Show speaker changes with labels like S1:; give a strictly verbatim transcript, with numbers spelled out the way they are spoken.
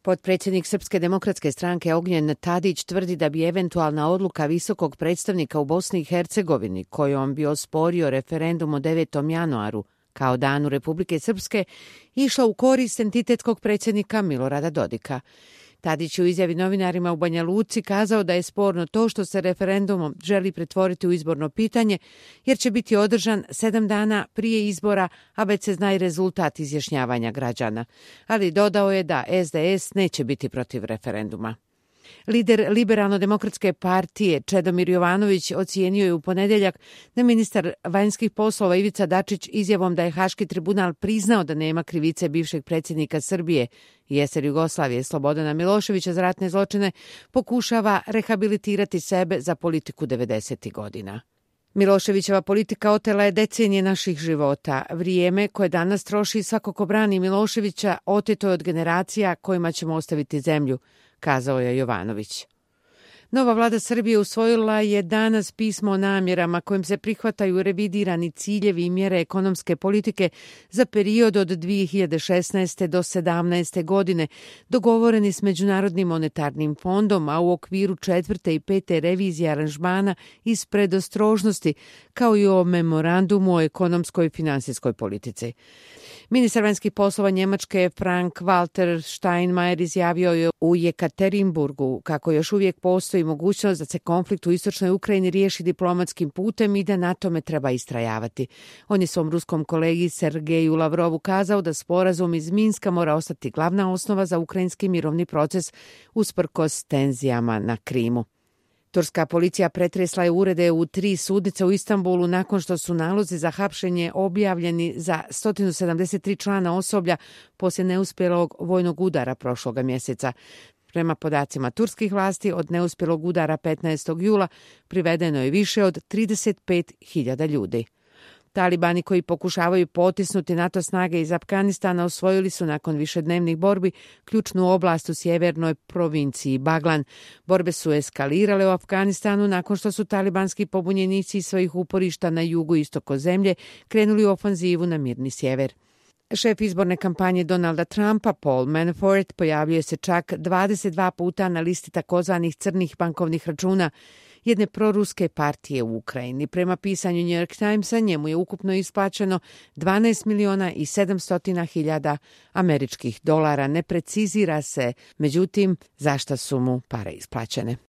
S1: Potpredsjednik Srpske demokratske stranke Ognjen Tadić tvrdi da bi eventualna odluka visokog predstavnika u Bosni i Hercegovini, kojom bi osporio referendum o devetom januaru kao danu Republike Srpske, išla u korist entitetskog predsjednika Milorada Dodika. Tadić je u izjavi novinarima u Banja Luci kazao da je sporno to što se referendumom želi pretvoriti u izborno pitanje, jer će biti održan sedam dana prije izbora, a već se zna i rezultat izjašnjavanja građana. Ali dodao je da S D S neće biti protiv referenduma. Lider Liberalno-demokratske partije Čedomir Jovanović ocijenio je u ponedjeljak da ministar vanjskih poslova Ivica Dačić izjavom da je Haški tribunal priznao da nema krivice bivšeg predsjednika Srbije i es er Jugoslavije Slobodana Miloševića za ratne zločine pokušava rehabilitirati sebe za politiku devedesetih godina. Miloševićeva politika otela je decenije naših života. Vrijeme koje danas troši svako ko brani Miloševića oteto je od generacija kojima ćemo ostaviti zemlju, kazao je Jovanović. Nova vlada Srbije usvojila je danas pismo o namjerama kojim se prihvataju revidirani ciljevi i mjere ekonomske politike za period od dvije hiljade šesnaeste do sedamnaeste godine, dogovoreni s Međunarodnim monetarnim fondom, a u okviru četvrte i pete revizije aranžmana iz predostrožnosti, kao i o memorandumu o ekonomskoj i finansijskoj politici. Ministar vanjskih poslova Njemačke Frank Walter Steinmeier izjavio je u Jekaterinburgu kako još uvijek postoji mogućnost da se konflikt u istočnoj Ukrajini riješi diplomatskim putem i da na tome treba istrajavati. On je svom ruskom kolegi Sergeju Lavrovu kazao da sporazum iz Minska mora ostati glavna osnova za ukrajinski mirovni proces usprkos tenzijama na Krimu. Turska policija pretresla je urede u tri sudnice u Istanbulu nakon što su nalozi za hapšenje objavljeni za sto sedamdeset tri člana osoblja poslije neuspjelog vojnog udara prošloga mjeseca. Prema podacima turskih vlasti, od neuspjelog udara petnaestog jula privedeno je više od trideset pet hiljada ljudi. Talibani koji pokušavaju potisnuti NATO snage iz Afganistana osvojili su nakon višednevnih borbi ključnu oblast u sjevernoj provinciji Baglan. Borbe su eskalirale u Afganistanu nakon što su talibanski pobunjenici iz svojih uporišta na jugu istoko zemlje krenuli u ofanzivu na mirni sjever. Šef izborne kampanje Donalda Trumpa, Paul Manafort, pojavljuje se čak dvadeset dva puta na listi takozvanih crnih bankovnih računa jedne proruske partije u Ukrajini. Prema pisanju New York Timesa, njemu je ukupno isplaćeno dvanaest miliona i sedamsto hiljada američkih dolara. Ne precizira se, međutim, zašto su mu pare isplaćene.